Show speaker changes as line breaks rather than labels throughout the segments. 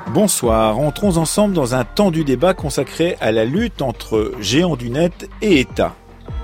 Bonsoir, entrons ensemble dans un tendu débat consacré à la lutte entre géants du net et État.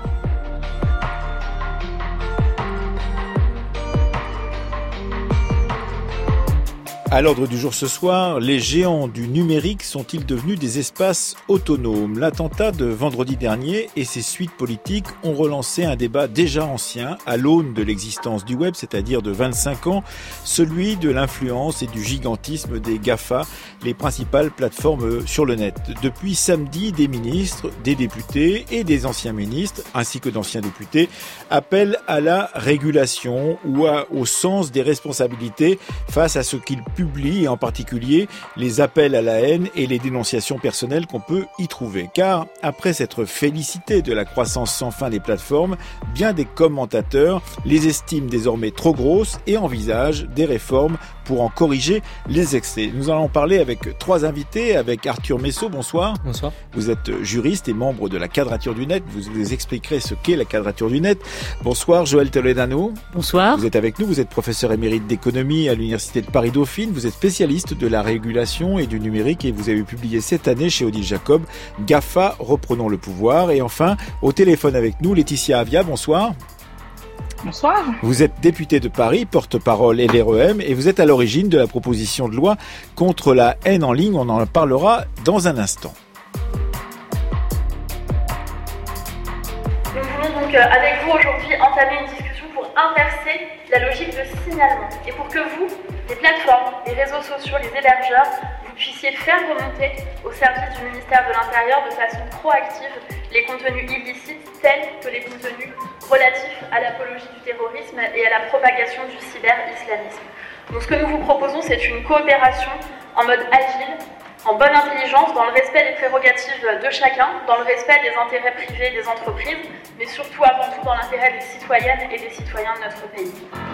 À l'ordre du jour ce soir, les géants du numérique sont-ils devenus des espaces autonomes ? L'attentat de vendredi dernier et ses suites politiques ont relancé un débat déjà ancien à l'aune de l'existence du web, c'est-à-dire de 25 ans, celui de l'influence et du gigantisme des GAFA, les principales plateformes sur le net. Depuis samedi, des ministres, des députés et des anciens ministres, ainsi que d'anciens députés, appellent à la régulation ou au sens des responsabilités face à ce qu'ils publie et en particulier les appels à la haine et les dénonciations personnelles qu'on peut y trouver. Car après s'être félicité de la croissance sans fin des plateformes, bien des commentateurs les estiment désormais trop grosses et envisagent des réformes pour en corriger les excès. Nous allons parler avec trois invités, avec Arthur Messot, bonsoir.
Bonsoir.
Vous êtes juriste et membre de la Quadrature du Net, vous nous expliquerez ce qu'est la Quadrature du Net. Bonsoir Joël Toledano.
Bonsoir.
Vous êtes avec nous, vous êtes professeur émérite d'économie à l'Université de Paris-Dauphine, vous êtes spécialiste de la régulation et du numérique et vous avez publié cette année chez Odile Jacob, GAFA, reprenons le pouvoir. Et enfin, au téléphone avec nous, Laetitia Avia, bonsoir.
Bonsoir.
Vous êtes députée de Paris, porte-parole LREM, et vous êtes à l'origine de la proposition de loi contre la haine en ligne. On en parlera dans un instant.
Nous voulons donc avec vous aujourd'hui entamer une discussion pour inverser la logique de signalement et pour que vous, les plateformes, les réseaux sociaux, les hébergeurs, vous puissiez faire remonter au service du ministère de l'Intérieur de façon proactive les contenus illicites tels que les contenus relatifs à l'apologie du terrorisme et à la propagation du cyber-islamisme. Donc ce que nous vous proposons, c'est une coopération en mode agile, en bonne intelligence, dans le respect des prérogatives de chacun, dans le respect des intérêts privés des entreprises, mais surtout avant tout dans l'intérêt des citoyennes et des citoyens de notre pays.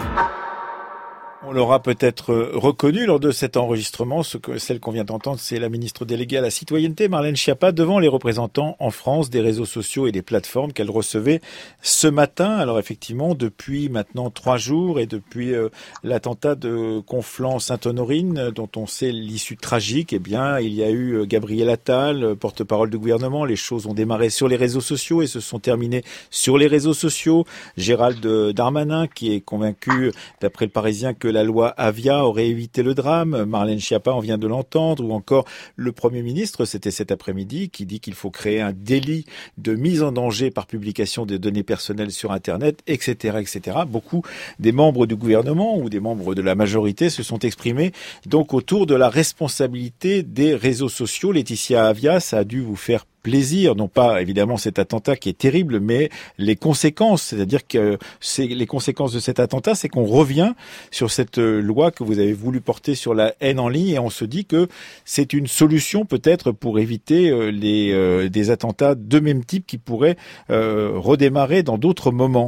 On l'aura peut-être reconnu lors de cet enregistrement, celle qu'on vient d'entendre, c'est la ministre déléguée à la citoyenneté, Marlène Schiappa, devant les représentants en France des réseaux sociaux et des plateformes qu'elle recevait ce matin. Alors effectivement, depuis maintenant 3 jours et depuis l'attentat de Conflans-Sainte-Honorine, dont on sait l'issue tragique, eh bien, il y a eu Gabriel Attal, porte-parole du gouvernement. Les choses ont démarré sur les réseaux sociaux et se sont terminées sur les réseaux sociaux. Gérald Darmanin, qui est convaincu, d'après le Parisien, que la loi Avia aurait évité le drame. Marlène Schiappa, on vient de l'entendre, ou encore le Premier ministre, c'était cet après-midi, qui dit qu'il faut créer un délit de mise en danger par publication des données personnelles sur Internet, etc., etc. Beaucoup des membres du gouvernement ou des membres de la majorité se sont exprimés donc autour de la responsabilité des réseaux sociaux. Laetitia Avia, ça a dû vous faire plaisir, non pas évidemment cet attentat qui est terrible, mais les conséquences, c'est-à-dire que les conséquences de cet attentat, c'est qu'on revient sur cette loi que vous avez voulu porter sur la haine en ligne et on se dit que c'est une solution peut-être pour éviter des attentats de même type qui pourraient redémarrer dans d'autres moments.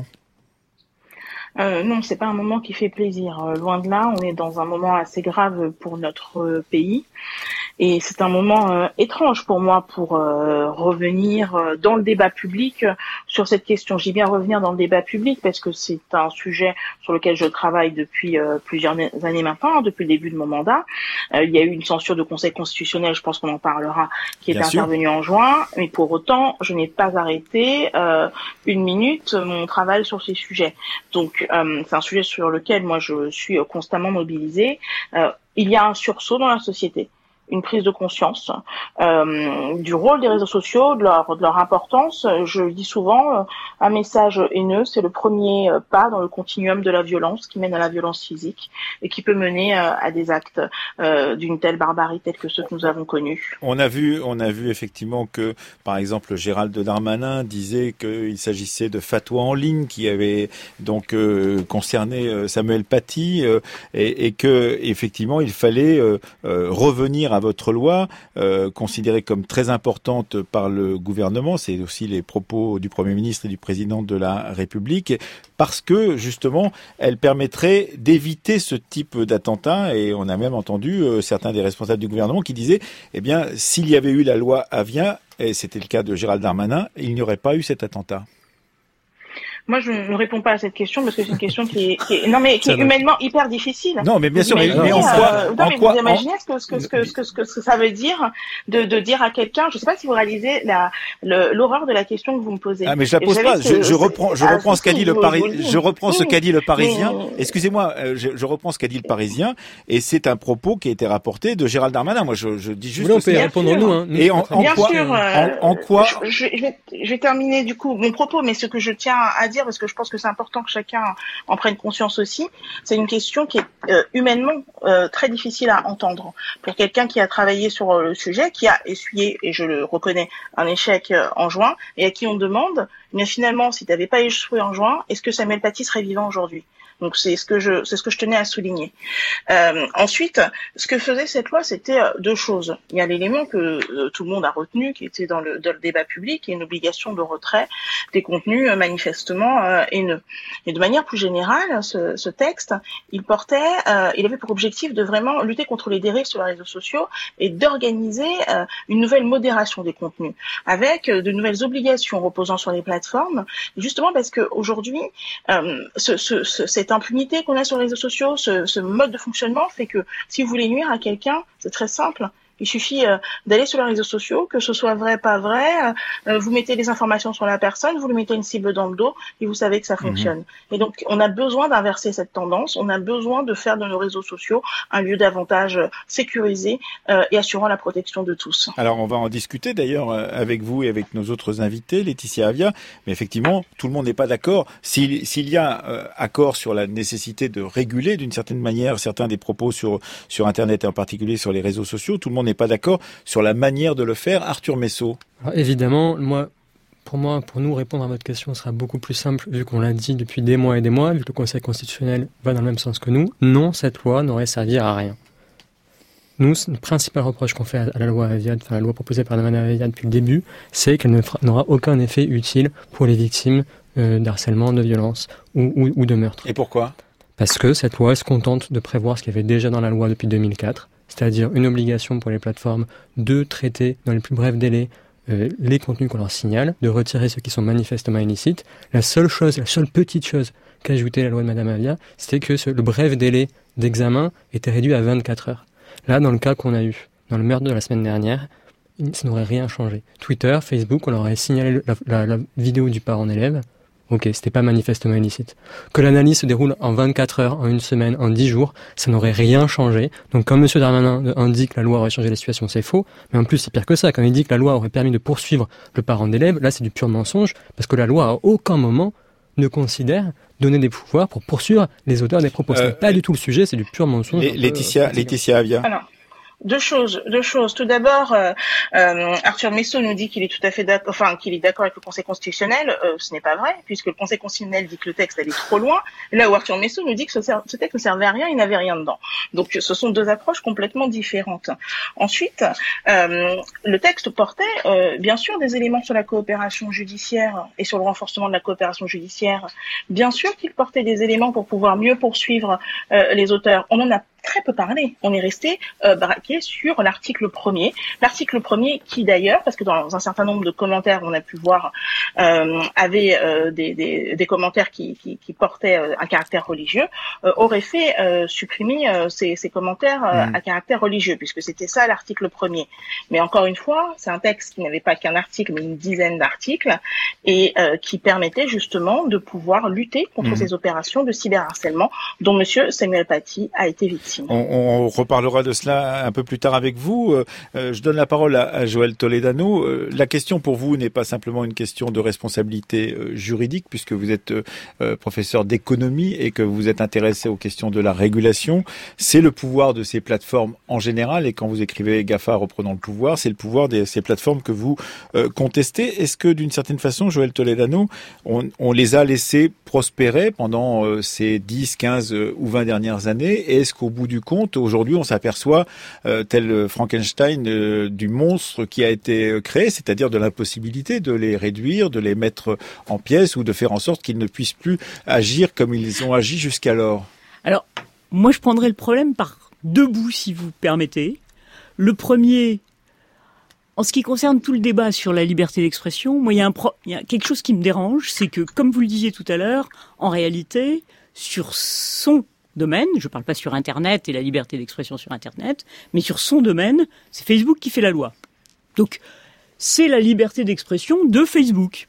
Non, c'est pas un moment qui fait plaisir. Loin de là, on est dans un moment assez grave pour notre pays. Et c'est un moment étrange pour moi pour revenir dans le débat public sur cette question. J'y bien revenir dans le débat public parce que c'est un sujet sur lequel je travaille depuis plusieurs années maintenant, depuis le début de mon mandat. Il y a eu une censure de Conseil constitutionnel, je pense qu'on en parlera, qui est intervenue en juin. Mais pour autant, je n'ai pas arrêté une minute mon travail sur ces sujets. Donc, c'est un sujet sur lequel moi je suis constamment mobilisée. Il y a un sursaut dans la société, une prise de conscience du rôle des réseaux sociaux, de leur importance. Je dis souvent, un message haineux, c'est le premier pas dans le continuum de la violence qui mène à la violence physique et qui peut mener à des actes d'une telle barbarie tels que ceux que nous avons connus.
On a vu effectivement que, par exemple, Gérald Darmanin disait qu'il s'agissait de fatwa en ligne qui avait donc concerné Samuel Paty et que effectivement il fallait revenir à votre loi, considérée comme très importante par le gouvernement. C'est aussi les propos du Premier ministre et du Président de la République, parce que, justement, elle permettrait d'éviter ce type d'attentat. Et on a même entendu certains des responsables du gouvernement qui disaient, eh bien, s'il y avait eu la loi Avia, et c'était le cas de Gérald Darmanin, il n'y aurait pas eu cet attentat.
Moi, je ne réponds pas à cette question parce que c'est une question qui est humainement hyper difficile.
Non, mais bien sûr, mais
vous imaginez ce que ça veut dire de dire à quelqu'un, je ne sais pas si vous réalisez l'horreur de la question que vous me posez.
Ah, mais je la pose pas. Je reprends ce qu'a dit le Parisien. Je reprends ce qu'a dit le Parisien. Excusez-moi, je reprends ce qu'a dit le Parisien, et c'est un propos qui a été rapporté de Gérald Darmanin. Moi, je dis juste.
On peut répondre nous, hein.
Et en quoi
je vais terminer du coup mon propos, mais ce que je tiens à dire, parce que je pense que c'est important que chacun en prenne conscience aussi, c'est une question qui est humainement très difficile à entendre pour quelqu'un qui a travaillé sur le sujet, qui a essuyé, et je le reconnais, un échec en juin, et à qui on demande, mais finalement, si tu n'avais pas échoué en juin, est-ce que Samuel Paty serait vivant aujourd'hui ? Donc c'est ce que je tenais à souligner. Ensuite, ce que faisait cette loi, c'était deux choses. Il y a l'élément que tout le monde a retenu, qui était dans le débat public, qui est une obligation de retrait des contenus manifestement haineux. Et de manière plus générale, ce texte, il avait pour objectif de vraiment lutter contre les dérives sur les réseaux sociaux et d'organiser une nouvelle modération des contenus, avec de nouvelles obligations reposant sur les plateformes, justement parce que aujourd'hui, cette impunité qu'on a sur les réseaux sociaux, ce mode de fonctionnement fait que si vous voulez nuire à quelqu'un, c'est très simple. Il suffit d'aller sur les réseaux sociaux, que ce soit vrai, pas vrai, vous mettez des informations sur la personne, vous lui mettez une cible dans le dos et vous savez que ça fonctionne. Et donc, on a besoin d'inverser cette tendance, on a besoin de faire de nos réseaux sociaux un lieu davantage sécurisé et assurant la protection de tous.
Alors, on va en discuter d'ailleurs avec vous et avec nos autres invités, Laetitia Avia, mais effectivement, tout le monde n'est pas d'accord. S'il y a accord sur la nécessité de réguler d'une certaine manière certains des propos sur Internet et en particulier sur les réseaux sociaux, tout le monde n'est pas d'accord sur la manière de le faire. Arthur Messot.
Alors, évidemment, pour nous, répondre à votre question sera beaucoup plus simple, vu qu'on l'a dit depuis des mois et des mois, vu que le Conseil constitutionnel va dans le même sens que nous. Non, cette loi n'aurait servi à rien. Nous, le principal reproche qu'on fait à la loi Avia, la loi proposée par Mme Avia depuis le début, c'est qu'elle n'aura aucun effet utile pour les victimes d'harcèlement, de violence ou de meurtre.
Et pourquoi ?
Parce que cette loi se contente de prévoir ce qu'il y avait déjà dans la loi depuis 2004, c'est-à-dire une obligation pour les plateformes de traiter dans les plus brefs délais les contenus qu'on leur signale, de retirer ceux qui sont manifestement illicites. La seule petite chose qu'ajoutait la loi de Mme Avia, c'était que le bref délai d'examen était réduit à 24 heures. Là, dans le cas qu'on a eu, dans le meurtre de la semaine dernière, ça n'aurait rien changé. Twitter, Facebook, on leur aurait signalé la vidéo du parent d'élève. Ok, c'était pas manifestement illicite. Que l'analyse se déroule en 24 heures, en une semaine, en 10 jours, ça n'aurait rien changé. Donc quand M. Darmanin indique que la loi aurait changé la situation, c'est faux. Mais en plus, c'est pire que ça. Quand il dit que la loi aurait permis de poursuivre le parent d'élève, là, c'est du pur mensonge, parce que la loi, à aucun moment, ne considère donner des pouvoirs pour poursuivre les auteurs des propos. Ce n'est pas du tout le sujet, c'est du pur mensonge.
Laetitia Avia.
Alors. Deux choses. Tout d'abord, Arthur Messot nous dit qu'il est tout à fait d'accord, qu'il est d'accord avec le Conseil constitutionnel. Ce n'est pas vrai, puisque le Conseil constitutionnel dit que le texte allait trop loin. Là où Arthur Messot nous dit que ce texte ne servait à rien, il n'avait rien dedans. Donc, ce sont deux approches complètement différentes. Ensuite, le texte portait, bien sûr, des éléments sur la coopération judiciaire et sur le renforcement de la coopération judiciaire. Bien sûr qu'il portait des éléments pour pouvoir mieux poursuivre les auteurs. On en a très peu parlé. On est resté braqué sur l'article 1er. L'article 1er qui d'ailleurs, parce que dans un certain nombre de commentaires, on a pu voir, avait des commentaires qui portaient un caractère religieux, aurait fait supprimer ces commentaires à caractère religieux, puisque c'était ça l'article 1er. Mais encore une fois, c'est un texte qui n'avait pas qu'un article, mais une dizaine d'articles, et qui permettait justement de pouvoir lutter contre ces opérations de cyberharcèlement dont Monsieur Samuel Paty a été victime.
On reparlera de cela un peu plus tard avec vous. Je donne la parole à Joël Toledano. La question pour vous n'est pas simplement une question de responsabilité juridique, puisque vous êtes professeur d'économie et que vous êtes intéressé aux questions de la régulation. C'est le pouvoir de ces plateformes en général, et quand vous écrivez GAFA reprenant le pouvoir, c'est le pouvoir de ces plateformes que vous contestez. Est-ce que d'une certaine façon, Joël Toledano, on les a laissés prospérer pendant ces 10, 15 ou 20 dernières années, et est-ce qu'au bout du compte, aujourd'hui, on s'aperçoit, tel Frankenstein, du monstre qui a été créé, c'est-à-dire de l'impossibilité de les réduire, de les mettre en pièces ou de faire en sorte qu'ils ne puissent plus agir comme ils ont agi jusqu'alors?
Alors, moi, je prendrais le problème par deux bouts, si vous permettez. Le premier, En ce qui concerne tout le débat sur la liberté d'expression, moi, il y a quelque chose qui me dérange, c'est que, comme vous le disiez tout à l'heure, en réalité, sur son domaine, je ne parle pas sur Internet et la liberté d'expression sur Internet, mais sur son domaine, c'est Facebook qui fait la loi. Donc, c'est la liberté d'expression de Facebook.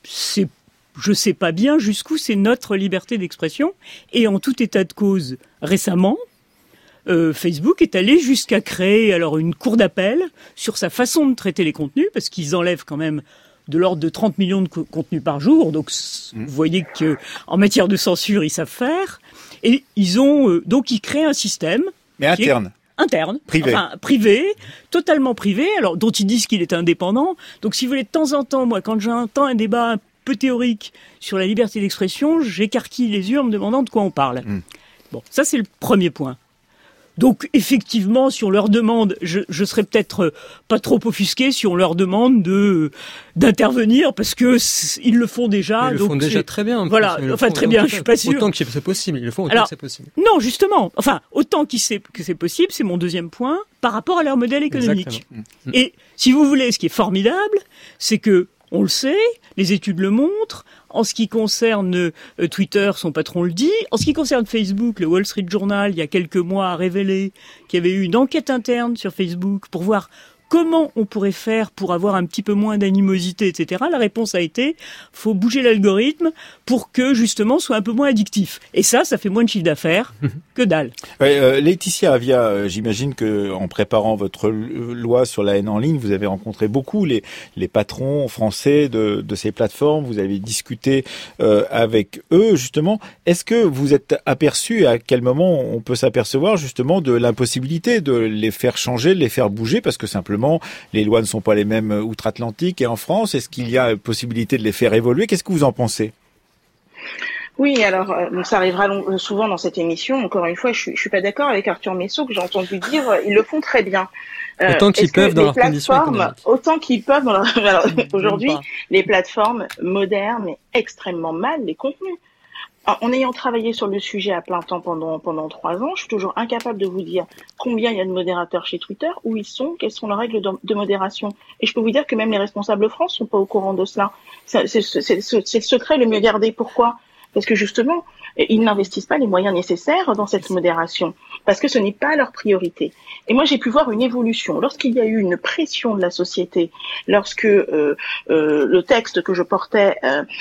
Je ne sais pas bien jusqu'où c'est notre liberté d'expression, et en tout état de cause, récemment, Facebook est allé jusqu'à créer alors une cour d'appel sur sa façon de traiter les contenus, parce qu'ils enlèvent quand même de l'ordre de 30 millions de contenus par jour, donc vous voyez que en matière de censure, ils savent faire, et ils créent un système
mais interne,
privé, totalement privé, alors dont ils disent qu'il est indépendant. Donc si vous voulez, de temps en temps, moi, quand j'entends un débat un peu théorique sur la liberté d'expression, j'écarquille les yeux en me demandant de quoi on parle. Bon, ça c'est le premier point. Donc effectivement, si on leur demande, je serais peut-être pas trop offusqué si on leur demande d'intervenir, parce que ils le font déjà.
Ils le font déjà très bien.
Voilà, très bien, je suis pas sûr.
Autant que c'est possible, ils le font autant que c'est possible.
Non, justement, autant que c'est possible, c'est mon deuxième point, par rapport à leur modèle économique.
Exactement.
Et si vous voulez, ce qui est formidable, c'est que, on le sait, les études le montrent. En ce qui concerne Twitter, son patron le dit. En ce qui concerne Facebook, le Wall Street Journal, il y a quelques mois, a révélé qu'il y avait eu une enquête interne sur Facebook pour voir comment on pourrait faire pour avoir un petit peu moins d'animosité, etc. La réponse a été, faut bouger l'algorithme pour que, justement, soit un peu moins addictif. Et ça fait moins de chiffre d'affaires que dalle.
Laetitia Avia, j'imagine que en préparant votre loi sur la haine en ligne, vous avez rencontré beaucoup les patrons français de ces plateformes. Vous avez discuté avec eux, justement. Est-ce que vous êtes aperçu à quel moment on peut s'apercevoir, justement, de l'impossibilité de les faire changer, de les faire bouger, parce que simplement, les lois ne sont pas les mêmes outre-Atlantique et en France. Est-ce qu'il y a possibilité de les faire évoluer? Qu'est-ce que vous en pensez?
Oui, alors ça arrivera souvent dans cette émission. Encore une fois, je suis pas d'accord avec Arthur Messot, que j'ai entendu dire ils le font très bien.
Autant qu'ils peuvent dans leurs conditions économiques.
Autant qu'ils peuvent. Alors, aujourd'hui, les plateformes modèrent mais extrêmement mal les contenus. En ayant travaillé sur le sujet à plein temps pendant 3 ans, je suis toujours incapable de vous dire combien il y a de modérateurs chez Twitter, où ils sont, quelles sont leurs règles de modération. Et je peux vous dire que même les responsables France sont pas au courant de cela. C'est le secret le mieux gardé. Pourquoi? Parce que justement, ils n'investissent pas les moyens nécessaires dans cette modération, parce que ce n'est pas leur priorité. Et moi, j'ai pu voir une évolution. Lorsqu'il y a eu une pression de la société, lorsque le texte que je portais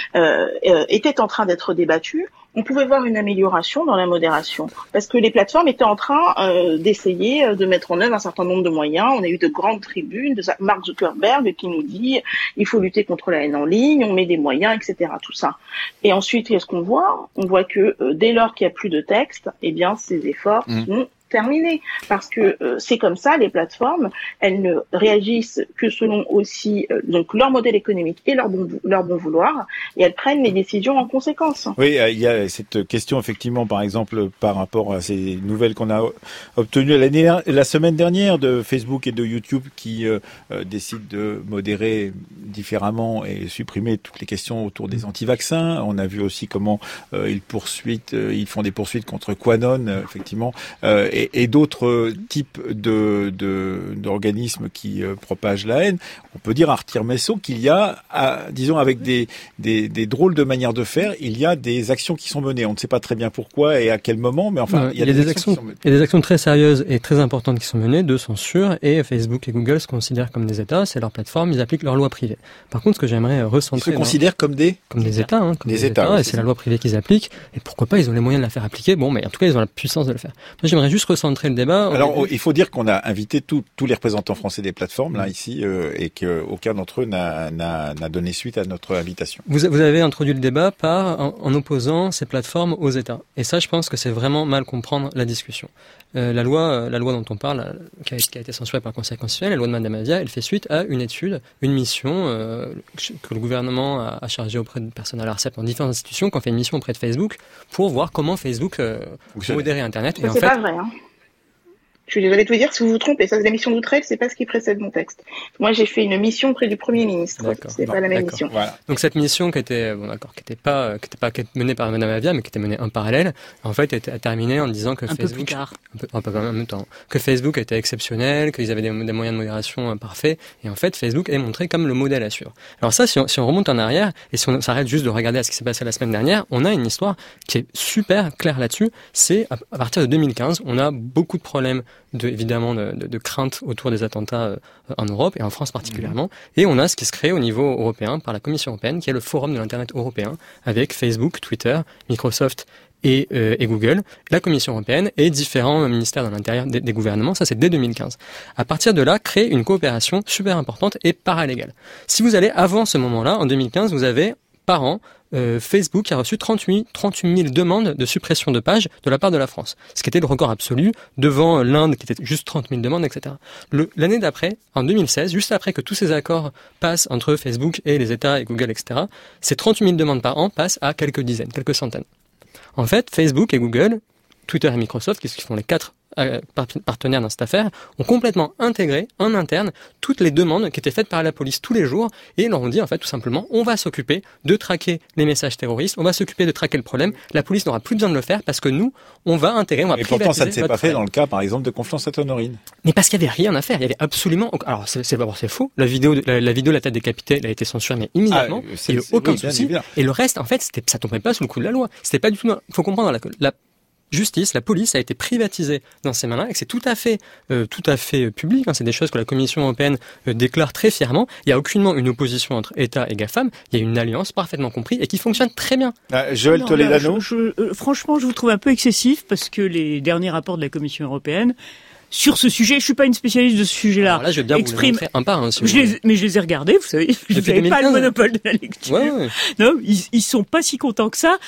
était en train d'être débattu, on pouvait voir une amélioration dans la modération, parce que les plateformes étaient en train d'essayer de mettre en œuvre un certain nombre de moyens. On a eu de grandes tribunes de Mark Zuckerberg qui nous dit il faut lutter contre la haine en ligne, on met des moyens, etc. Tout ça. Et ensuite, qu'est-ce qu'on voit? On voit que dès lors qu'il n'y a plus de texte, eh bien, ces efforts sont terminés, parce que c'est comme ça, les plateformes, elles ne réagissent que selon aussi donc leur modèle économique et leur bon vouloir, et elles prennent les décisions en conséquence.
Oui, il y a cette question effectivement, par exemple, par rapport à ces nouvelles qu'on a obtenues la semaine dernière de Facebook et de YouTube qui décident de modérer différemment et supprimer toutes les questions autour des anti-vaccins. On a vu aussi comment ils font des poursuites contre Quanon, effectivement, et d'autres types d'organismes qui propagent la haine. On peut dire à Arthur Messot qu'il y a, disons, avec des drôles de manières de faire, il y a des actions qui sont menées. On ne sait pas très bien pourquoi et à quel moment, mais enfin, il y a des actions qui sont menées.
Il y a des actions très sérieuses et très importantes qui sont menées de censure, et Facebook et Google se considèrent comme des États, c'est leur plateforme, ils appliquent leur loi privée. Par contre, ce que j'aimerais recentrer...
Ils se considèrent comme des
États, comme des États, et c'est la loi privée qu'ils appliquent, et pourquoi pas, ils ont les moyens de la faire appliquer, bon, mais en tout cas, ils ont la puissance de le faire. Moi, j'aimerais juste recentrer le débat.
Alors, il faut dire qu'on a invité tous les représentants français des plateformes, là, ici, et qu'aucun d'entre eux n'a donné suite à notre invitation.
Vous avez introduit le débat en opposant ces plateformes aux États. Et ça, je pense que c'est vraiment mal comprendre la discussion. La loi dont on parle, qui a été censurée par le Conseil constitutionnel, la loi de Madame Avia, elle fait suite à une étude, une mission que le gouvernement a chargée auprès de personnes à l'ARCEP dans différentes institutions, qui ont fait une mission auprès de Facebook pour voir comment Facebook modérait Internet.
Et en fait, pas vrai, hein. Je suis désolée de vous dire, si vous vous trompez, ça c'est la mission d'Outrelle, c'est pas ce qui précède mon texte. Moi, j'ai fait une mission auprès du Premier ministre. C'est pas la même mission.
Voilà.
Donc cette mission qui était pas menée par Madame Avia, mais qui était menée en parallèle, en fait, a terminé en disant que Facebook,
peu plus tard,
un peu en même temps, que Facebook était exceptionnel, qu'ils avaient des moyens de modération parfaits, et en fait, Facebook est montré comme le modèle à suivre. Alors ça, si on remonte en arrière et si on s'arrête juste de regarder à ce qui s'est passé la semaine dernière, on a une histoire qui est super claire là-dessus. C'est à partir de 2015, on a beaucoup de problèmes évidemment de crainte autour des attentats en Europe et en France particulièrement. Et on a ce qui se crée au niveau européen par la Commission européenne, qui est le Forum de l'Internet européen, avec Facebook, Twitter, Microsoft et Google, la Commission européenne et différents ministères dans l'intérieur des gouvernements. Ça, c'est dès 2015. À partir de là, créer une coopération super importante et paralégale. Si vous allez avant ce moment-là, en 2015, vous avez par an Facebook a reçu 38 000 demandes de suppression de pages de la part de la France, ce qui était le record absolu, devant l'Inde qui était juste 30 000 demandes, etc. L'année d'après, en 2016, juste après que tous ces accords passent entre Facebook et les États et Google, etc., ces 38 000 demandes par an passent à quelques dizaines, quelques centaines. En fait, Facebook et Google, Twitter et Microsoft, qui font les 4 partenaires dans cette affaire, ont complètement intégré en interne toutes les demandes qui étaient faites par la police tous les jours et leur ont dit en fait tout simplement on va s'occuper de traquer les messages terroristes, on va s'occuper de traquer le problème, la police n'aura plus besoin de le faire parce que nous on va intégrer, on va privatiser.
Et pourtant ça ne s'est pas fait
problème.
dans le cas par exemple de Confiance à Honorine.
Mais parce qu'il y avait rien à faire, il y avait absolument alors c'est faux, la vidéo de la tête décapitée elle a été censurée mais immédiatement, il n'y a eu aucun souci et le reste en fait ça tombait pas sous le coup de la loi. C'était pas du tout, faut comprendre la justice, la police a été privatisée dans ces mains-là et que c'est tout à fait public. C'est des choses que la Commission européenne déclare très fièrement. Il n'y a aucunement une opposition entre État et GAFAM. Il y a une alliance parfaitement comprise et qui fonctionne très bien.
Joël Toledano.
Franchement, je vous trouve un peu excessif parce que les derniers rapports de la Commission européenne sur ce sujet, je suis pas une spécialiste de ce sujet-là.
Alors là, je vais bien vous les montrer un par un. Si
mais je les ai regardés, vous savez. Je n'avais pas le monopole de la lecture.
Ouais.
Non, ils sont pas si contents que ça.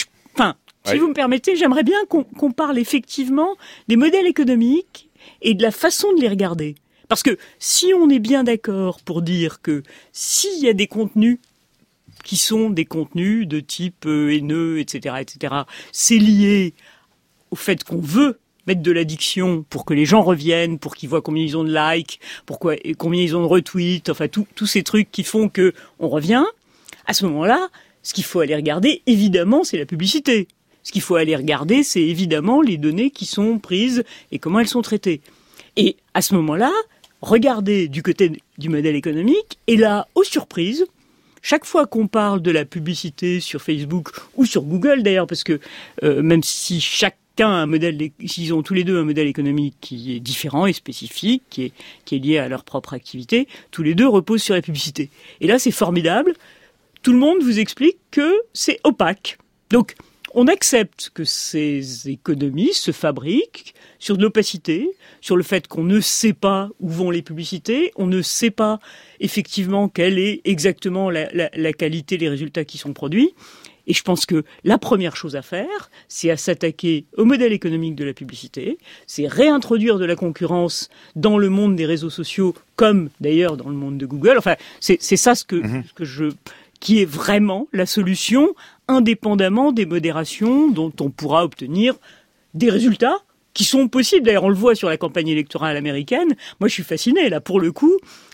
Si vous me permettez, j'aimerais bien qu'on parle effectivement des modèles économiques et de la façon de les regarder. Parce que si on est bien d'accord pour dire que s'il y a des contenus qui sont des contenus de type haineux, etc., c'est lié au fait qu'on veut mettre de l'addiction pour que les gens reviennent, pour qu'ils voient combien ils ont de likes, combien ils ont de retweets, enfin tous ces trucs qui font que on revient. À ce moment-là, ce qu'il faut aller regarder, évidemment, c'est la publicité. Ce qu'il faut aller regarder, c'est évidemment les données qui sont prises et comment elles sont traitées. Et à ce moment-là, regardez du côté du modèle économique, et là, aux surprises, chaque fois qu'on parle de la publicité sur Facebook ou sur Google d'ailleurs, parce que même si s'ils ont tous les deux un modèle économique qui est différent et spécifique, qui est lié à leur propre activité, tous les deux reposent sur la publicité. Et là, c'est formidable. Tout le monde vous explique que c'est opaque. Donc, on accepte que ces économies se fabriquent sur de l'opacité, sur le fait qu'on ne sait pas où vont les publicités, on ne sait pas effectivement quelle est exactement la qualité des résultats qui sont produits. Et je pense que la première chose à faire, c'est à s'attaquer au modèle économique de la publicité, c'est réintroduire de la concurrence dans le monde des réseaux sociaux, comme d'ailleurs dans le monde de Google. Enfin, c'est ça qui est vraiment la solution, indépendamment des modérations dont on pourra obtenir des résultats qui sont possibles. D'ailleurs, on le voit sur la campagne électorale américaine. Moi, je suis fasciné, là, pour le coup.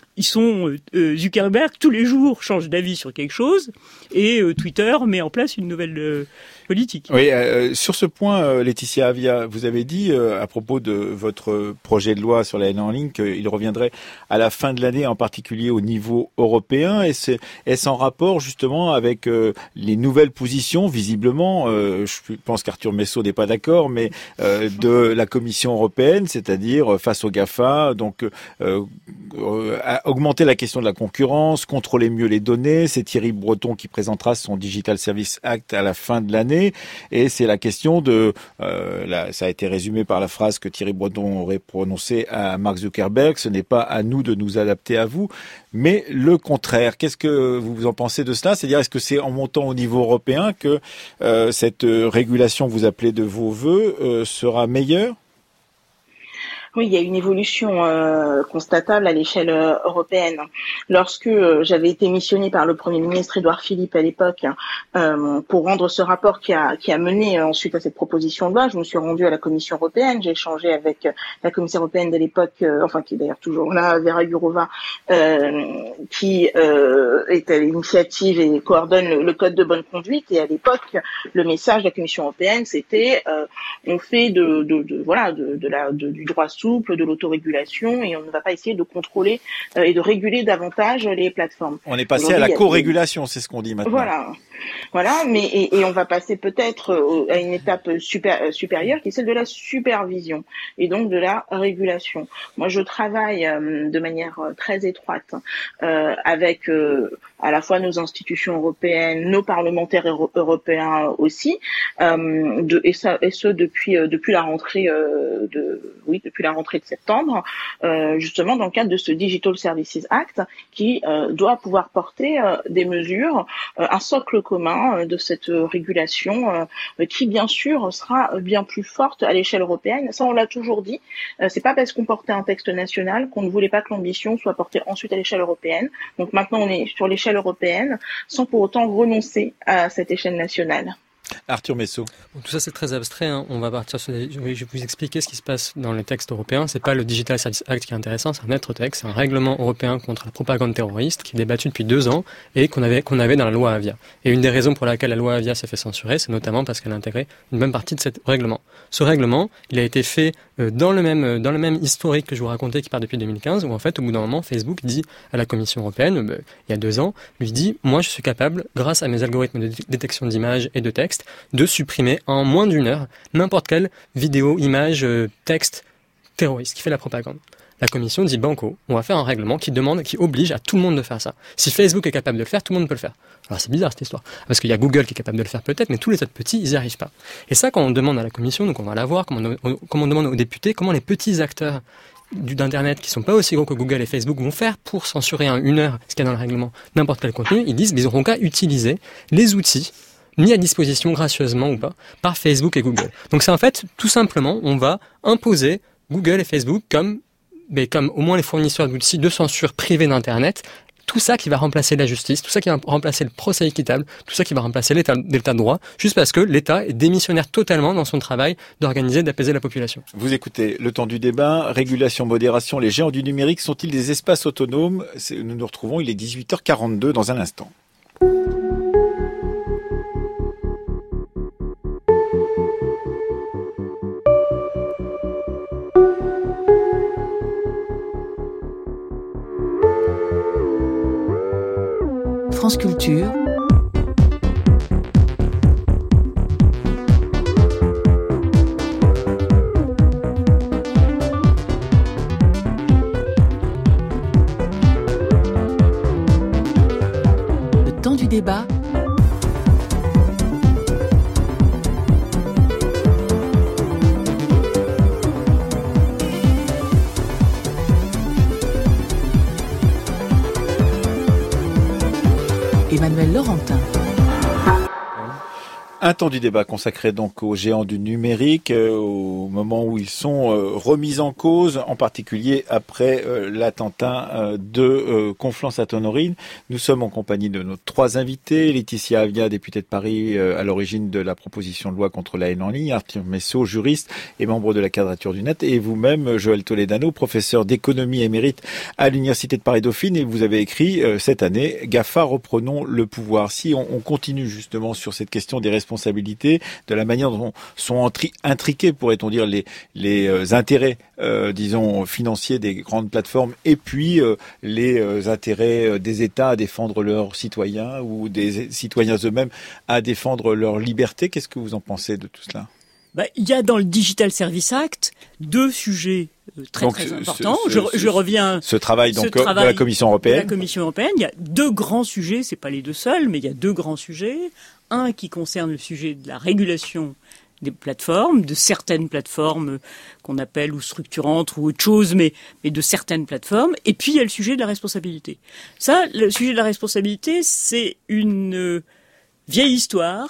Zuckerberg, tous les jours, change d'avis sur quelque chose, et Twitter met en place une nouvelle politique.
Oui, sur ce point, Laetitia Avia, vous avez dit à propos de votre projet de loi sur la haine en ligne qu'il reviendrait à la fin de l'année, en particulier au niveau européen. Est-ce en rapport justement avec les nouvelles positions, visiblement, je pense qu'Arthur Messot n'est pas d'accord, mais de la Commission européenne, c'est-à-dire face aux GAFA, donc augmenter la question de la concurrence, contrôler mieux les données. C'est Thierry Breton qui présentera son Digital Services Act à la fin de l'année. Et c'est la question ça a été résumé par la phrase que Thierry Breton aurait prononcée à Mark Zuckerberg, ce n'est pas à nous de nous adapter à vous, mais le contraire. Qu'est-ce que vous en pensez de cela? C'est-à-dire, est-ce que c'est en montant au niveau européen que cette régulation que vous appelez de vos voeux sera meilleure?
Oui, il y a une évolution constatable à l'échelle européenne. Lorsque j'avais été missionnée par le Premier ministre Édouard Philippe à l'époque pour rendre ce rapport qui a mené ensuite à cette proposition de loi, je me suis rendue à la Commission européenne. J'ai échangé avec la commissaire européenne de l'époque, qui est d'ailleurs toujours là, Vera Jourova, qui est à l'initiative et coordonne le code de bonne conduite. Et à l'époque, le message de la Commission européenne, c'était on fait du droit souple, de l'autorégulation, et on ne va pas essayer de contrôler et de réguler davantage les plateformes.
On est passé à la co-régulation, c'est ce qu'on dit maintenant.
Voilà, mais on va passer peut-être à une étape supérieure qui est celle de la supervision et donc de la régulation. Moi, je travaille de manière très étroite avec à la fois nos institutions européennes, nos parlementaires européens aussi, et ce depuis la rentrée depuis la rentrée de septembre, justement dans le cadre de ce Digital Services Act qui doit pouvoir porter des mesures, un socle commun de cette régulation qui bien sûr sera bien plus forte à l'échelle européenne. Ça, on l'a toujours dit. C'est pas parce qu'on portait un texte national qu'on ne voulait pas que l'ambition soit portée ensuite à l'échelle européenne. Donc maintenant, on est sur l'échelle européenne sans pour autant renoncer à cette échelle nationale.
Arthur Messot.
Tout ça c'est très abstrait, hein. On va partir sur je vais vous expliquer ce qui se passe dans les textes européens. C'est pas le Digital Services Act qui est intéressant, c'est un autre texte, c'est un règlement européen contre la propagande terroriste qui est débattu depuis 2 ans et qu'on avait dans la loi Avia. Et une des raisons pour laquelle la loi Avia s'est fait censurer, c'est notamment parce qu'elle a intégré une même partie de ce règlement. Ce règlement, il a été fait dans le même historique que je vous racontais qui part depuis 2015, où en fait au bout d'un moment Facebook dit à la Commission européenne, il y a 2 ans, lui dit moi je suis capable, grâce à mes algorithmes de détection d'images et de texte, de supprimer en moins d'1 heure n'importe quelle vidéo, image, texte terroriste qui fait la propagande. La Commission dit banco, on va faire un règlement qui oblige à tout le monde de faire ça. Si Facebook est capable de le faire, tout le monde peut le faire. Alors c'est bizarre cette histoire, parce qu'il y a Google qui est capable de le faire peut-être, mais tous les autres petits, ils n'y arrivent pas. Et ça, quand on demande à la Commission, donc on va la voir, comme on demande aux députés, comment les petits acteurs d'Internet qui sont pas aussi gros que Google et Facebook vont faire pour censurer en 1 heure ce qu'il y a dans le règlement, n'importe quel contenu, ils disent, mais ils auront qu'à utiliser les outils mis à disposition gracieusement ou pas par Facebook et Google. Donc c'est en fait tout simplement on va imposer Google et Facebook comme au moins les fournisseurs d'outils de censure privés d'Internet, tout ça qui va remplacer la justice, tout ça qui va remplacer le procès équitable, tout ça qui va remplacer l'état de droit, juste parce que l'État est démissionnaire totalement dans son travail d'organiser, d'apaiser la population.
Vous écoutez Le Temps du débat, régulation, modération, les géants du numérique sont-ils des espaces autonomes ? Nous nous retrouvons, il est 18h42 dans un instant.
France Culture, le temps du débat. Emmanuel Laurentin.
Un temps du débat consacré donc aux géants du numérique, au moment où ils sont remis en cause, en particulier après l'attentat de Conflans-Sainte-Honorine. Nous sommes en compagnie de nos 3 invités. Laetitia Avia, députée de Paris, à l'origine de la proposition de loi contre la haine en ligne. Arthur Messot, juriste et membre de la Quadrature du Net. Et vous-même, Joël Toledano, professeur d'économie émérite à l'Université de Paris-Dauphine. Et vous avez écrit cette année « GAFA, reprenons le pouvoir ». Si on continue justement sur cette question des responsabilités, de la manière dont sont intriqués, pourrait-on dire, les intérêts, disons, financiers des grandes plateformes et puis les intérêts des États à défendre leurs citoyens ou des citoyens eux-mêmes à défendre leur liberté. Qu'est-ce que vous en pensez de tout cela ?
Il y a dans le Digital Services Act 2 sujets très importants. Je reviens.
Ce travail de la Commission européenne.
De la Commission européenne, il y a 2 grands sujets. C'est pas les 2 seuls, mais il y a 2 grands sujets. Un qui concerne le sujet de la régulation des plateformes, de certaines plateformes qu'on appelle ou structurantes ou autre chose, mais de certaines plateformes. Et puis il y a le sujet de la responsabilité. Ça, le sujet de la responsabilité, c'est une vieille histoire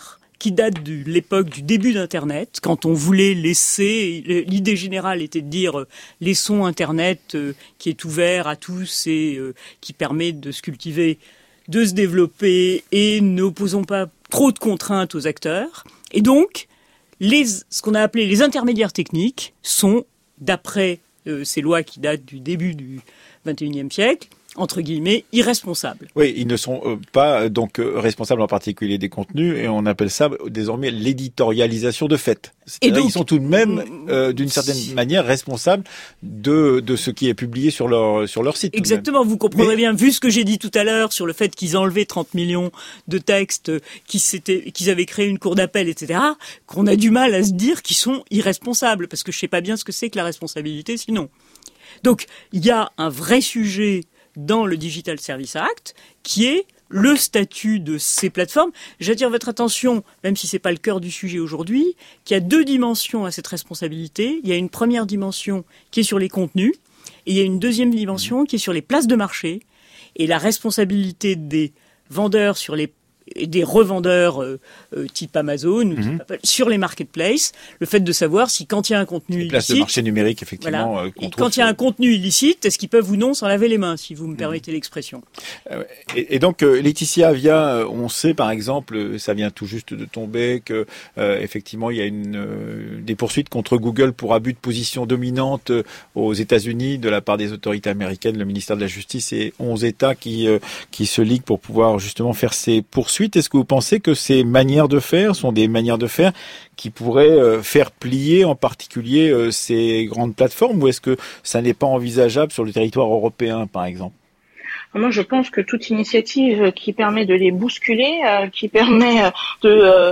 qui date de l'époque du début d'Internet, quand on voulait laisser, l'idée générale était de dire laissons Internet qui est ouvert à tous et qui permet de se cultiver, de se développer et n'opposons pas trop de contraintes aux acteurs. Et donc, ce qu'on a appelé les intermédiaires techniques sont, d'après ces lois qui datent du début du XXIe siècle, entre guillemets, irresponsables.
Oui, ils ne sont pas donc responsables en particulier des contenus et on appelle ça désormais l'éditorialisation de fait. Et donc, ils sont tout de même d'une certaine manière responsables de ce qui est publié sur leur site.
Exactement, vous comprendrez bien, vu ce que j'ai dit tout à l'heure sur le fait qu'ils enlevaient 30 millions de textes, qu'ils avaient créé une cour d'appel, etc., qu'on a du mal à se dire qu'ils sont irresponsables, parce que je sais pas bien ce que c'est que la responsabilité sinon. Donc, il y a un vrai sujet dans le Digital Service Act, qui est le statut de ces plateformes. J'attire votre attention, même si c'est pas le cœur du sujet aujourd'hui, qu'il y a 2 dimensions à cette responsabilité. Il y a une première dimension qui est sur les contenus, et il y a une deuxième dimension qui est sur les places de marché, et la responsabilité des vendeurs et des revendeurs type Amazon ou type Apple, sur les marketplaces, le fait de savoir si quand il y a un contenu illicite...
Place de marché numérique, effectivement.
Voilà, quand il y a un contenu illicite, est-ce qu'ils peuvent ou non s'en laver les mains, si vous me permettez l'expression.
Et donc, Laetitia Avia, on sait par exemple, ça vient tout juste de tomber, que effectivement il y a des poursuites contre Google pour abus de position dominante aux États-Unis de la part des autorités américaines, le ministère de la Justice et 11 États qui se liguent pour pouvoir justement faire ces poursuites. Est-ce que vous pensez que ces manières de faire sont des manières de faire qui pourraient faire plier en particulier ces grandes plateformes, ou est-ce que ça n'est pas envisageable sur le territoire européen, par exemple ?
Moi, je pense que toute initiative qui permet de les bousculer, qui permet de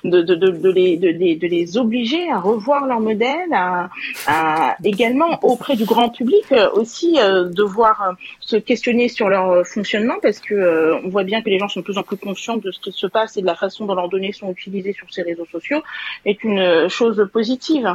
les obliger à revoir leur modèle, à également auprès du grand public aussi devoir se questionner sur leur fonctionnement, parce que on voit bien que les gens sont de plus en plus conscients de ce qui se passe et de la façon dont leurs données sont utilisées sur ces réseaux sociaux, est une chose positive.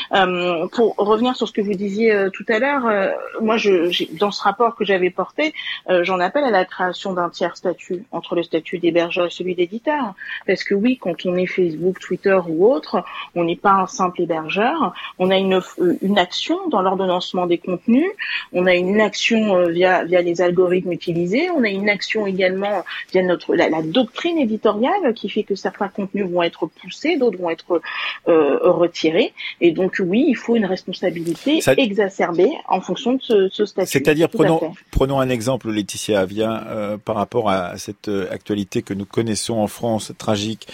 Pour revenir sur ce que vous disiez tout à l'heure, moi, dans ce rapport que j'avais porté, j'en appelle à la création d'un tiers statut entre le statut d'hébergeur et celui d'éditeur. Parce que oui, quand on est Facebook, Twitter ou autre, on n'est pas un simple hébergeur. On a une action dans l'ordonnancement des contenus. On a une action via les algorithmes utilisés. On a une action également via la doctrine éditoriale qui fait que certains contenus vont être poussés, d'autres vont être retirés. Et donc oui, il faut une responsabilité exacerbée en fonction de ce statut.
C'est-à-dire, prenons un exemple, Laetitia Avia, par rapport à cette actualité que nous connaissons en France, tragique.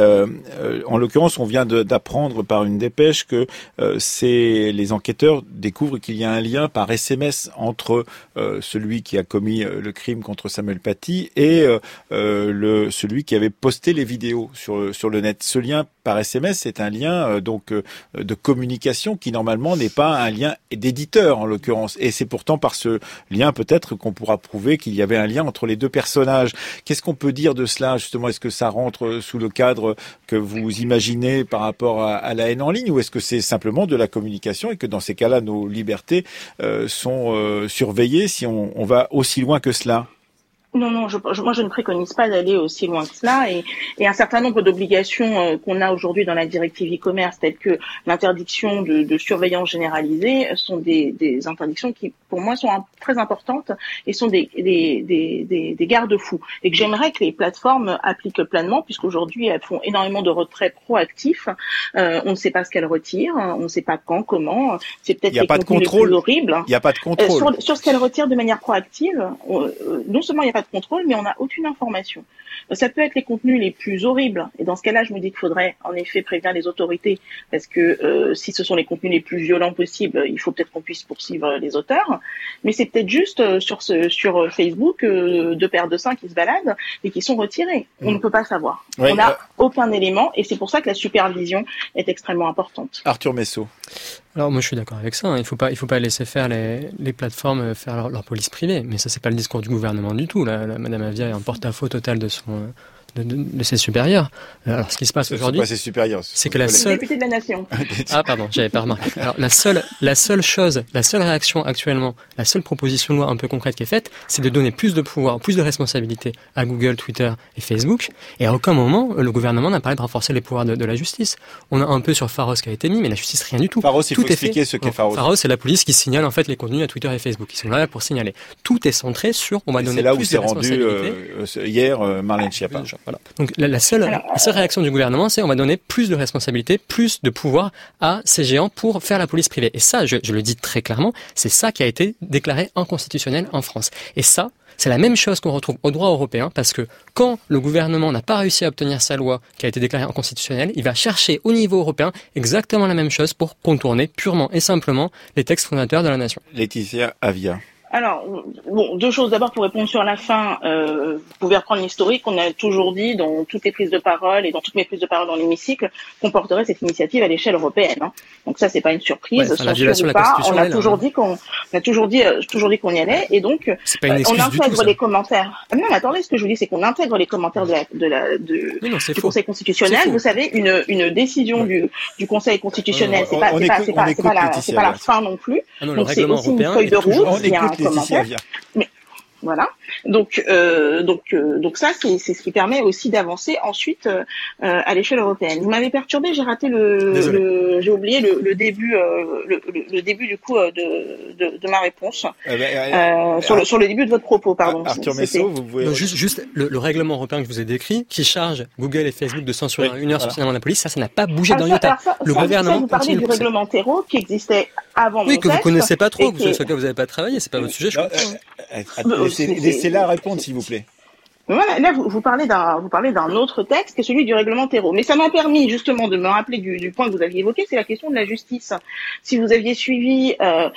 En l'occurrence, on vient d'apprendre par une dépêche que les enquêteurs découvrent qu'il y a un lien par SMS entre celui qui a commis le crime contre Samuel Paty et celui qui avait posté les vidéos sur le net. Ce lien par SMS, c'est un lien de communication qui normalement n'est pas un lien d'éditeur en l'occurrence. Et c'est pourtant par ce lien peut-être qu'on pourra prouver qu'il y avait un lien entre les deux personnages. Qu'est-ce qu'on peut dire de cela justement ? Est-ce que ça rentre sous le cadre que vous imaginez par rapport à la haine en ligne, ou est-ce que c'est simplement de la communication et que dans ces cas-là nos libertés sont surveillées si on va aussi loin que cela ?
Non, moi je ne préconise pas d'aller aussi loin que cela, et un certain nombre d'obligations qu'on a aujourd'hui dans la directive e-commerce, telles que l'interdiction de surveillance généralisée, sont des interdictions qui, pour moi, sont très importantes et sont des garde-fous, et que j'aimerais que les plateformes appliquent pleinement, puisqu'aujourd'hui elles font énormément de retraits proactifs. On ne sait pas ce qu'elles retirent, on ne sait pas quand, comment. C'est peut-être les contenus les plus horribles.
Il n'y a pas de contrôle.
Sur ce qu'elles retirent de manière proactive, non seulement il n'y a pas de contrôle, mais on n'a aucune information. Ça peut être les contenus les plus horribles, et dans ce cas-là, je me dis qu'il faudrait en effet prévenir les autorités, parce que si ce sont les contenus les plus violents possibles, il faut peut-être qu'on puisse poursuivre les auteurs, mais c'est peut-être juste sur Facebook 2 paires de seins qui se baladent et qui sont retirés. On ne peut pas savoir. Oui, on n'a aucun élément, et c'est pour ça que la supervision est extrêmement importante.
Arthur Messot.
Alors moi je suis d'accord avec ça, hein. Il faut pas laisser faire les plateformes faire leur police privée, mais ça c'est pas le discours du gouvernement du tout. Là, Madame Avia est en porte-à-faux total de de ses supérieurs. Alors, ce qui se passe aujourd'hui,
c'est supérieur.
C'est que la seule...
Député de la nation.
Ah, pardon, j'avais pas remarqué. Alors, la seule réaction actuellement, la seule proposition de loi un peu concrète qui est faite, c'est de donner plus de pouvoir, plus de responsabilité à Google, Twitter et Facebook. Et à aucun moment, le gouvernement n'a parlé de renforcer les pouvoirs de la justice. On a un peu sur Pharos qui a été mis, mais la justice, rien du tout.
Pharos, il faut expliquer ce qu'est Pharos.
Pharos, c'est la police qui signale, en fait, les contenus à Twitter et Facebook. Ils sont là pour signaler. Tout est centré sur, on va donner plus de responsabilité.
C'est là où s'est rendu, hier, Marlène Schiappa.
Voilà. Donc, la seule réaction du gouvernement, c'est on va donner plus de responsabilités, plus de pouvoir à ces géants pour faire la police privée. Et ça, je le dis très clairement, c'est ça qui a été déclaré inconstitutionnel en France. Et ça, c'est la même chose qu'on retrouve au droit européen, parce que quand le gouvernement n'a pas réussi à obtenir sa loi qui a été déclarée inconstitutionnelle, il va chercher au niveau européen exactement la même chose pour contourner purement et simplement les textes fondateurs de la nation.
Laetitia Avia.
Alors, bon, deux choses. D'abord, pour répondre sur la fin, vous pouvez reprendre l'historique. On a toujours dit dans toutes les prises de parole et dans toutes mes prises de parole dans l'hémicycle qu'on porterait cette initiative à l'échelle européenne. Hein. Donc ça, c'est pas une surprise.
Ouais, la violation de la Constitution.
On a toujours dit qu'on y allait. Et donc, on intègre les commentaires. Ah non, mais attendez, ce que je vous dis, c'est qu'on intègre les commentaires du Conseil constitutionnel. Vous savez, une décision du Conseil constitutionnel, c'est pas la fin non plus.
Ah non,
donc c'est aussi une feuille de route. Mais voilà. Donc ça, c'est ce qui permet aussi d'avancer ensuite à l'échelle européenne. Vous m'avez perturbé, j'ai raté j'ai oublié le début du coup de ma réponse sur le début de votre propos, pardon.
Arthur Messot, vous pouvez
juste le règlement européen que je vous ai décrit, qui charge Google et Facebook de censurer une heure sur signalement de la police, ça n'a pas bougé d'un iota. Le gouvernement
vous parlez du règlement Terreau qui existait avant mon texte.
Oui, que vous connaissez pas trop, sur lequel vous n'avez pas travaillé, c'est pas votre sujet, je comprends.
Laissez-la répondre, s'il vous plaît.
Voilà, là, vous parlez d'un autre texte qui est celui du règlement Terreau. Mais ça m'a permis, justement, de me rappeler du point que vous aviez évoqué, c'est la question de la justice. Si vous aviez suivi,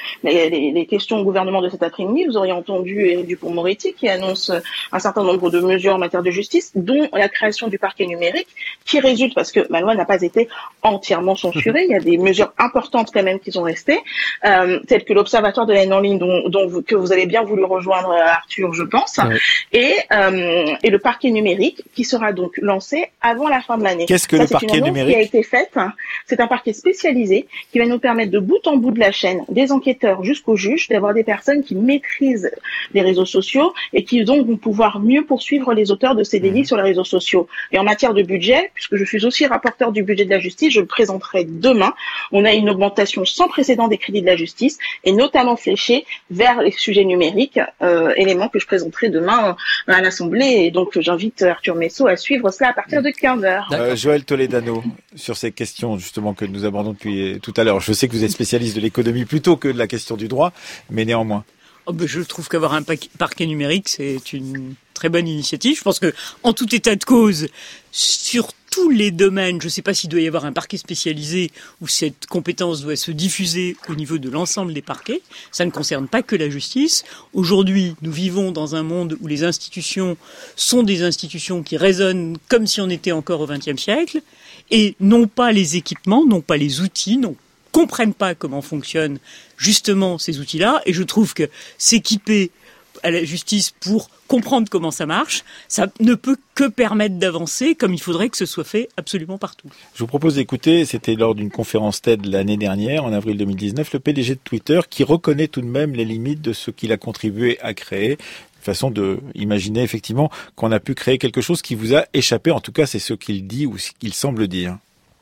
les questions au gouvernement de cet après-midi, vous auriez entendu Éric Dupond-Moretti qui annonce un certain nombre de mesures en matière de justice, dont la création du parquet numérique, qui résulte parce que ma loi n'a pas été entièrement censurée. Il y a des mesures importantes quand même qui sont restées, telles que l'observatoire de la haine en ligne que vous avez bien voulu rejoindre, Arthur, je pense. Oui. Et le parquet numérique qui sera donc lancé avant la fin de l'année.
Qu'est-ce que le parquet numérique ?
Qui a été faite. C'est un parquet spécialisé qui va nous permettre de bout en bout de la chaîne, des enquêteurs jusqu'aux juges, d'avoir des personnes qui maîtrisent les réseaux sociaux et qui donc vont pouvoir mieux poursuivre les auteurs de ces délits sur les réseaux sociaux. Et en matière de budget, puisque je suis aussi rapporteur du budget de la justice, je le présenterai demain. On a une augmentation sans précédent des crédits de la justice et notamment fléchée vers les sujets numériques, éléments que je présenterai demain à l'Assemblée. Et donc, j'invite Arthur Messot à suivre cela à partir de 15h.
Joël Toledano, sur ces questions justement que nous abordons depuis tout à l'heure. Je sais que vous êtes spécialiste de l'économie plutôt que de la question du droit, mais néanmoins.
Je trouve qu'avoir un parquet numérique, c'est une très bonne initiative. Je pense que, en tout état de cause, sur tous les domaines, je ne sais pas s'il doit y avoir un parquet spécialisé où cette compétence doit se diffuser au niveau de l'ensemble des parquets. Ça ne concerne pas que la justice. Aujourd'hui, nous vivons dans un monde où les institutions sont des institutions qui résonnent comme si on était encore au XXe siècle et n'ont pas les équipements, n'ont pas les outils, comprennent pas comment fonctionnent justement ces outils-là. Et je trouve que s'équiper à la justice pour comprendre comment ça marche, ça ne peut que permettre d'avancer comme il faudrait que ce soit fait absolument partout.
Je vous propose d'écouter, c'était lors d'une conférence TED l'année dernière, en avril 2019, le PDG de Twitter qui reconnaît tout de même les limites de ce qu'il a contribué à créer. Façon de imaginer effectivement qu'on a pu créer quelque chose qui vous a échappé, en tout cas c'est ce qu'il dit ou ce qu'il semble dire.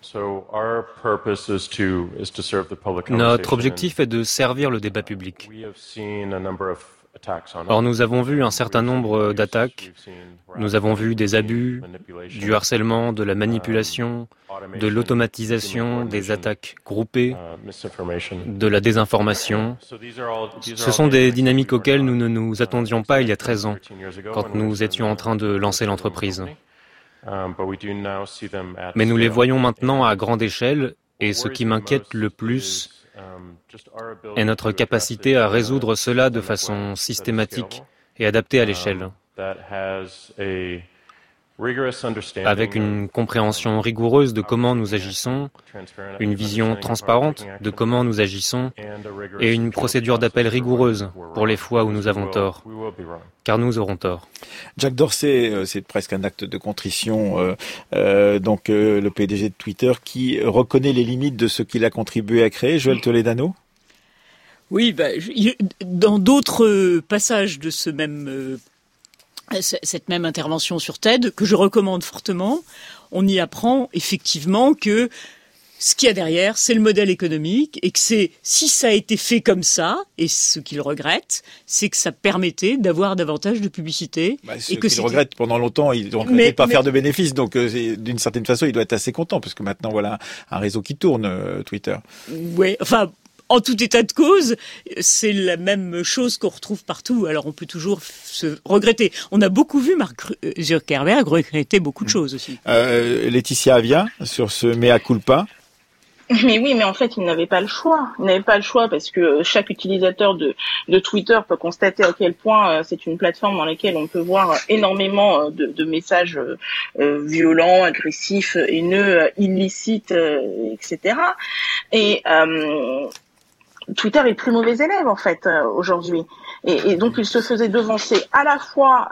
Notre objectif est de servir le débat public. Or, nous avons vu un certain nombre d'attaques, nous avons vu des abus, du harcèlement, de la manipulation, de l'automatisation, des attaques groupées, de la désinformation. Ce sont des dynamiques auxquelles nous ne nous attendions pas il y a 13 ans, quand nous étions en train de lancer l'entreprise. Mais nous les voyons maintenant à grande échelle, et ce qui m'inquiète le plus est notre capacité à résoudre cela de façon systématique et adaptée à l'échelle. avec une compréhension rigoureuse de comment nous agissons, une vision transparente de comment nous agissons et une procédure d'appel rigoureuse pour les fois où nous avons tort, car nous aurons tort.
Jack Dorsey, c'est presque un acte de contrition, le PDG de Twitter qui reconnaît les limites de ce qu'il a contribué à créer. Joël Toledano ?
Oui, dans d'autres passages de cette même intervention sur TED, que je recommande fortement, on y apprend effectivement que ce qu'il y a derrière, c'est le modèle économique et que si ça a été fait comme ça, et ce qu'il regrette, c'est que ça permettait d'avoir davantage de publicité.
Il regrette pendant longtemps, il ne regrettait pas faire de bénéfices, donc d'une certaine façon, il doit être assez content, parce que maintenant, voilà un réseau qui tourne, Twitter.
Oui, enfin... En tout état de cause, c'est la même chose qu'on retrouve partout. Alors on peut toujours se regretter. On a beaucoup vu Mark Zuckerberg regretter beaucoup de choses aussi.
Laetitia Avia, sur ce mea culpa.
Mais oui, mais en fait, il n'avait pas le choix. Il n'avait pas le choix parce que chaque utilisateur de Twitter peut constater à quel point c'est une plateforme dans laquelle on peut voir énormément de messages violents, agressifs, haineux, illicites, etc. Et Twitter est le plus mauvais élève en fait aujourd'hui, et donc il se faisait devancer à la fois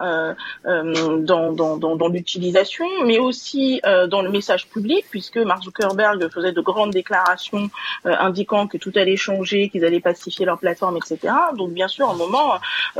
dans l'utilisation, mais aussi dans le message public, puisque Mark Zuckerberg faisait de grandes déclarations indiquant que tout allait changer, qu'ils allaient pacifier leur plateforme, etc. Donc bien sûr, à un moment,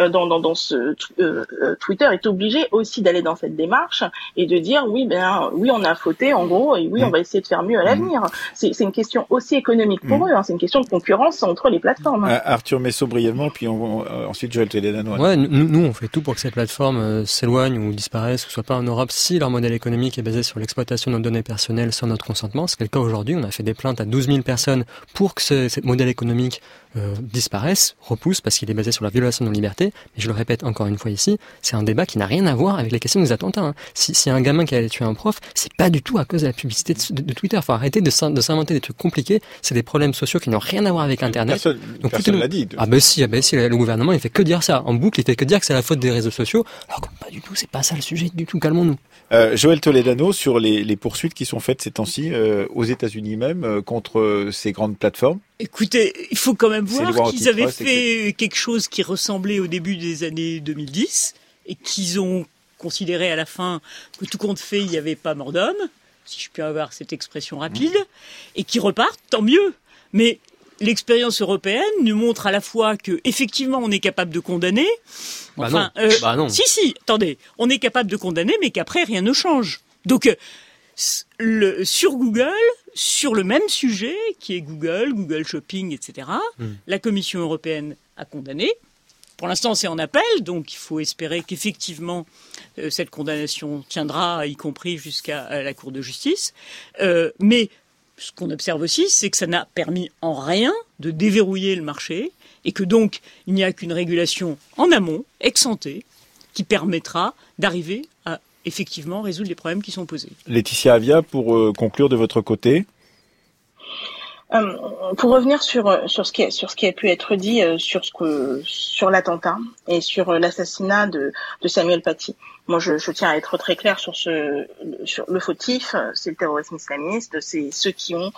Twitter est obligé aussi d'aller dans cette démarche et de dire oui, on a fauté en gros, et oui, on va essayer de faire mieux à l'avenir. C'est une question aussi économique pour eux, c'est une question de concurrence entre les plateformes.
Arthur Messot brièvement, puis ensuite Joël Toledano.
Ouais, nous on fait tout pour que ces plateformes s'éloignent ou disparaissent ou soient pas en Europe si leur modèle économique est basé sur l'exploitation de nos données personnelles sans notre consentement. C'est le cas aujourd'hui. On a fait des plaintes à 12 000 personnes pour que ce modèle économique disparaisse, repousse, parce qu'il est basé sur la violation de nos libertés. Mais je le répète encore une fois ici, c'est un débat qui n'a rien à voir avec les questions des attentats. Si un gamin qui allait tuer un prof, c'est pas du tout à cause de la publicité de Twitter. Faut arrêter de s'inventer des trucs compliqués. C'est des problèmes sociaux qui n'ont rien à voir avec Internet.
Personne l'a dit.
Ah ben si, le gouvernement il fait que dire ça. En boucle, il fait que dire que c'est la faute des réseaux sociaux. Alors que pas du tout, c'est pas ça le sujet du tout. Calmons-nous.
Joël Toledano, sur les poursuites qui sont faites ces temps-ci aux États-Unis même contre ces grandes plateformes.
Écoutez, il faut quand même voir qu'ils avaient fait quelque chose qui ressemblait au début des années 2010 et qu'ils ont considéré à la fin que tout compte fait, il n'y avait pas mort d'homme, si je peux avoir cette expression rapide, et qui repartent, tant mieux. Mais l'expérience européenne nous montre à la fois que effectivement on est capable de condamner.
Non.
Attendez, on est capable de condamner, mais qu'après rien ne change. Donc sur Google, sur le même sujet qui est Google Shopping, etc. La Commission européenne a condamné. Pour l'instant, c'est en appel, donc il faut espérer qu'effectivement cette condamnation tiendra, y compris jusqu'à la Cour de justice. Mais ce qu'on observe aussi, c'est que ça n'a permis en rien de déverrouiller le marché et que donc il n'y a qu'une régulation en amont, ex ante, qui permettra d'arriver à effectivement résoudre les problèmes qui sont posés.
Laetitia Avia, pour conclure de votre côté.
Pour revenir sur ce qui a pu être dit sur l'attentat et sur l'assassinat de Samuel Paty. Moi, je tiens à être très clair sur le fautif, c'est le terrorisme islamiste, c'est ceux qui ont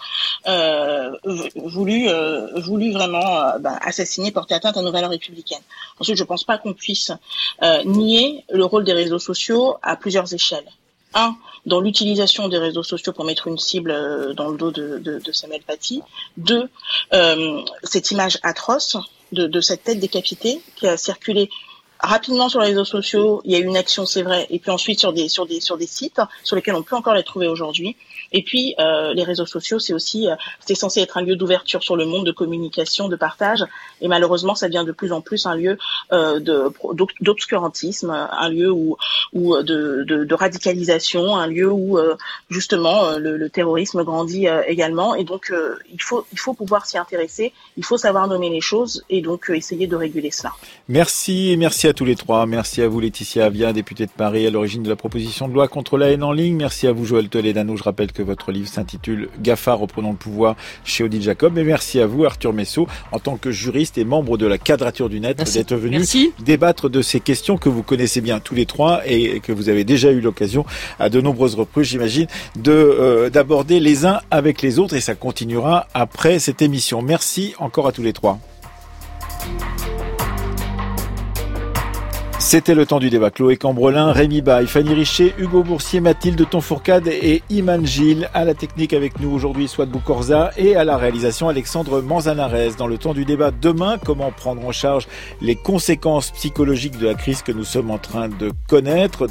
voulu vraiment assassiner, porter atteinte à nos valeurs républicaines. Ensuite, je pense pas qu'on puisse nier le rôle des réseaux sociaux à plusieurs échelles. Dans l'utilisation des réseaux sociaux pour mettre une cible dans le dos de Samuel Paty. 2, cette image atroce de cette tête décapitée qui a circulé rapidement sur les réseaux sociaux. Il y a eu une action, c'est vrai, et puis ensuite sur des sites sur lesquels on peut encore les trouver aujourd'hui. Et puis les réseaux sociaux, c'est censé être un lieu d'ouverture sur le monde, de communication, de partage, et malheureusement ça devient de plus en plus un lieu d'obscurantisme, un lieu de radicalisation, un lieu où justement le terrorisme grandit également. Et donc il faut pouvoir s'y intéresser, il faut savoir nommer les choses et donc essayer de réguler cela.
Merci Merci à tous les trois. Merci à vous Laetitia Avia, députée de Paris, à l'origine de la proposition de loi contre la haine en ligne. Merci à vous Joël Toledano. Je rappelle que votre livre s'intitule GAFA reprenons le pouvoir chez Odile Jacob. Et merci à vous Arthur Messot, en tant que juriste et membre de la Quadrature du Net, d'être venu débattre de ces questions que vous connaissez bien tous les trois et que vous avez déjà eu l'occasion à de nombreuses reprises, j'imagine, d'aborder les uns avec les autres, et ça continuera après cette émission. Merci encore à tous les trois. C'était le temps du débat. Chloé Cambrelin, Rémi Baille, Fanny Richer, Hugo Boursier, Mathilde Tonfourcade et Iman Gilles. À la technique avec nous aujourd'hui, Swad Boukorza, et à la réalisation, Alexandre Manzanares. Dans le temps du débat demain, comment prendre en charge les conséquences psychologiques de la crise que nous sommes en train de connaître.